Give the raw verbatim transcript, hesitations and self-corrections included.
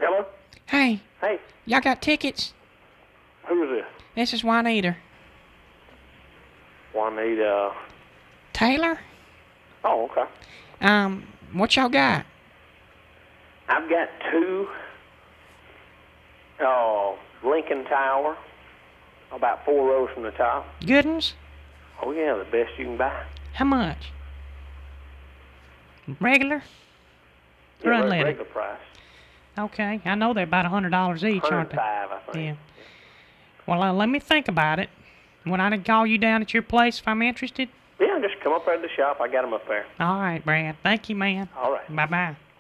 Hello? Hey, Hey, y'all got tickets? who is this? This is Juanita. Juanita. Taylor? Oh, okay. Um, what y'all got? I've got two. Oh, Lincoln Tower. About four rows from the top. Good ones? Oh, yeah, the best you can buy. How much? Regular? Or Yeah, unleaded? regular price. Okay, I know they're about a hundred dollars each, aren't they? one hundred five, I think. Yeah. Well, uh, let me think about it. When I can call you down at your place if I'm interested? Yeah, just come up there to the shop. I got them up there. All right, Brad. Thank you, man. All right. Bye-bye.